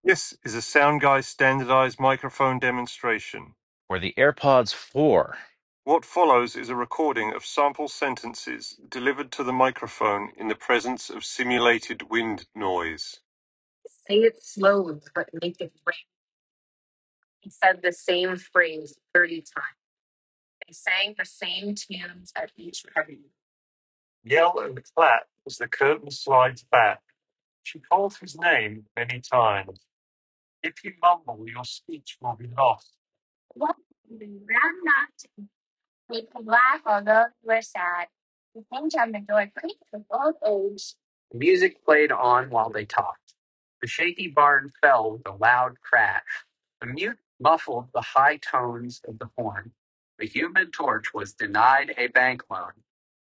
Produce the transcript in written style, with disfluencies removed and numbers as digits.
This is a Sound Guy standardized microphone demonstration. Or the AirPods 4. What follows is a recording of sample sentences delivered to the microphone in the presence of simulated wind noise. Say it slowly, but make it ring. He said the same phrase 30 times. They sang the same tunes at each party. Yell and clap as the curtain slides back. She calls his name many times. If you mumble, your speech will be lost. What ran not make him laugh although you were sad. The hinge on the door creaked with old age. The music played on while they talked. The shaky barn fell with a loud crash. The mute muffled the high tones of the horn. The Human Torch was denied a bank loan.